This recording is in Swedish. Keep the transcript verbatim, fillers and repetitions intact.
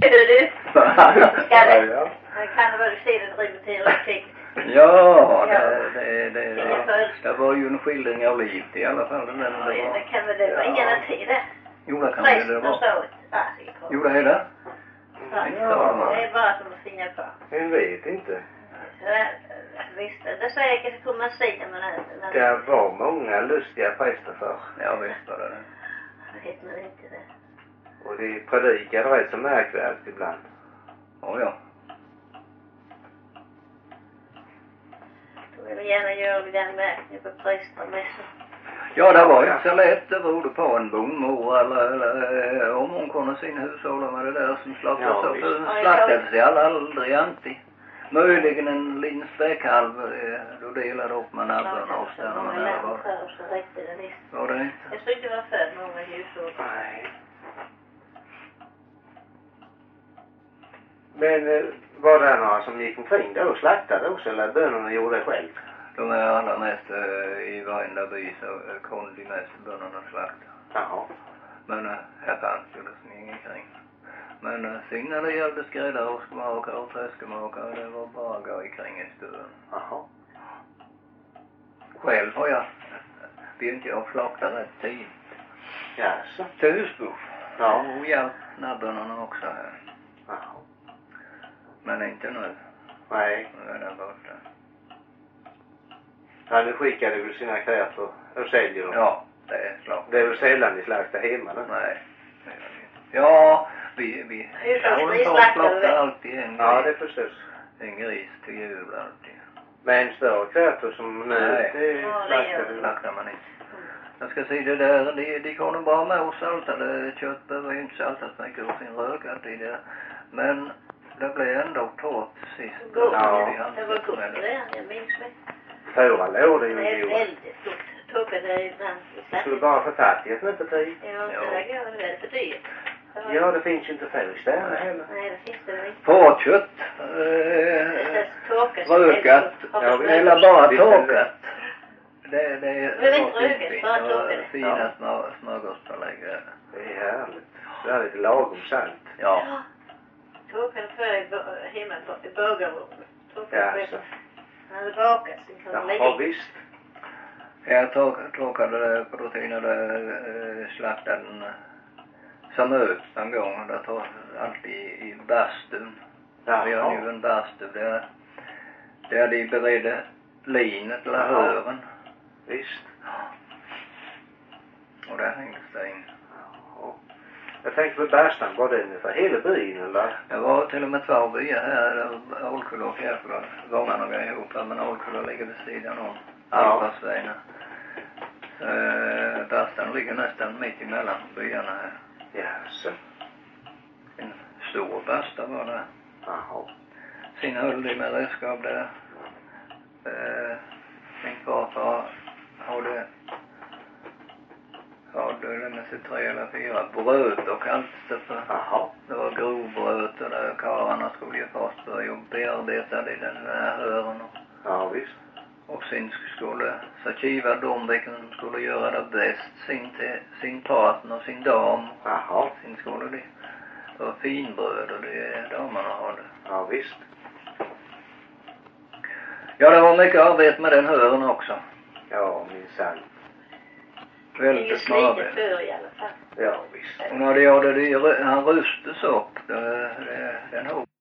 du? Ska det? Ja. Man kan väl se det driver till riktigt. Ja, det, det, det, det, det var ju en skildring av livet i alla fall. Den, Ja, det, var, det kan väl det vara ingen tid det. jo, det kan det, det vara. Jo, det är det. Ja, det är bara som att finna på. Jag vet inte. Ja, visst, det är säkert så kommer man se det, men... men Det var många lustiga präster för. Ja, visst var det det. Jag vet nog inte det. Och de predikade rätt så märkvärdigt ibland. Ja, ja. Då vill vi gärna göra den märkningen på prästermässan. Ja, det var inte så lätt. Det berodde på en bondmor eller, eller om hon kunde sin hushålla med det där som slaktades Ja, upp. visst. Det slaktades i alla aldrig alltid. Möjligen en liten späckhalv då delade upp med nabbarna och så. Många länder för så räckte det visst. Var det inte? Jag tror inte det var för många hushåll. Nej. Men eh, var det några som gick omkring då och slaktade också, eller bönorna gjorde det själv? De är allra mest uh, i varenda by så uh, kom de mest bönorna slakta. Ja. Men uh, här fanns ju liksom ingen kring. Men uh, sen när det gällde skräddare och skomakare och träskomakare, det var bara att gå ikring i stugan. Jaha. Själv har jag begynt jag slakta rätt tidigt. Jaså. Till husbuff. Ja. Och hjälpt nabbarna också här. Jaha. Men inte nu. Nej. Nu är den borta. Ja, nu skickar du väl sina kreatur och säljer dem? Ja, det är klart. Det är väl sällan ni slaktar hemma då? Nej, det gör vi inte. Ja, vi, vi, Hur ja, först vi vi slaktar slaktar det? alltid en gris. Ja, det förstås. En gris till jul alltid. Men större kreatur som nu, Nej. det Ja, det slaktar gör du. Slaktar man inte. Jag ska säga det där, de, de kommer bra med och saltade kött behöver ju inte saltas mycket ur sin rök alltid det. Men det blev ändå torrt sist. Gott. Ja. Det var gott det, jag minns mig. Fyra lår det Det ju är god. väldigt gott. Tåkar det ibland. Du skulle bara få tatt i ett nu för tid. Ja, Ja. det där går det väl för dyrt. Ja, det finns ju inte färs där heller. Nej, det finns det väl inte. Porrkött. Eh, rökat. Ja, vi- Eller bara torkat. Det, det, Men det inte var rökat, fint. bara Det var torkat. fina Ja. smör, smörgåspålägg. Det är härligt. Det är lite lagom salt. Ja. Tåkar det för i bo- hemma på- i bagarrummet. Tåkar Ja, det så. Han hade bakat sin kunde Ja, lägga. visst. Jag tork- torkade det på rutinen och slaktade den som ut en gång. Det tar alltid i bastun. Ja, Vi har ju en bastu där, där de beredde linet eller hören. Visst. Och där hängde det in. Ja. Jag tänkte på Bärstan, var det ungefär hela byn eller? Det var till och med två byar här, Ålkulla och Fjärsjö. Vångarna går ihop, men Ålkulla ligger vid sidan om Ja. Alvarsvägen. Uh, Bärstan ligger nästan mitt emellan byarna här. Jaså. En stor basta var det. Jaha. Sen höll de med redskap där. Uh, min farfar hade hade det med sig tre eller fyra bröd och allt det för. Jaha. Det var grovbröd och där karlarna skulle ju först börja och bearbeta i den här hören. Ja, visst. Och sen skulle så kiva de vilken skulle göra det bäst. Sin, till, sin partner, sin dam. Jaha. Sen skulle de. Det var finbröd och det är damerna hade. Ja, visst. Ja, det var mycket arbete med den hören också. Ja, minsann. Det är ju Väldigt slitet smarrigt. för i alla fall. Ja, visst. Och när de gjorde det, han rustes upp. Det, det, den hog